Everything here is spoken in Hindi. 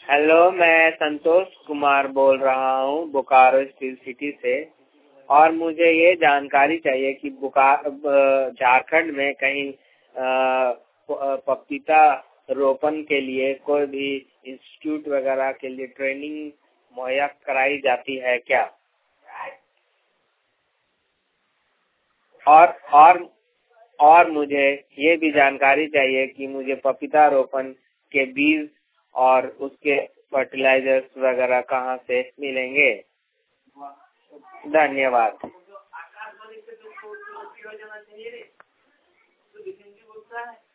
हेलो, मैं संतोष कुमार बोल रहा हूँ बोकारो स्टील सिटी से। और मुझे ये जानकारी चाहिए कि झारखंड में कहीं पपीता रोपण के लिए कोई भी इंस्टीट्यूट वगैरह के लिए ट्रेनिंग मुहैया कराई जाती है क्या? और मुझे ये भी जानकारी चाहिए कि मुझे पपीता रोपण के बीज और उसके फर्टिलाइजर्स वगैरह कहाँ से मिलेंगे? धन्यवाद।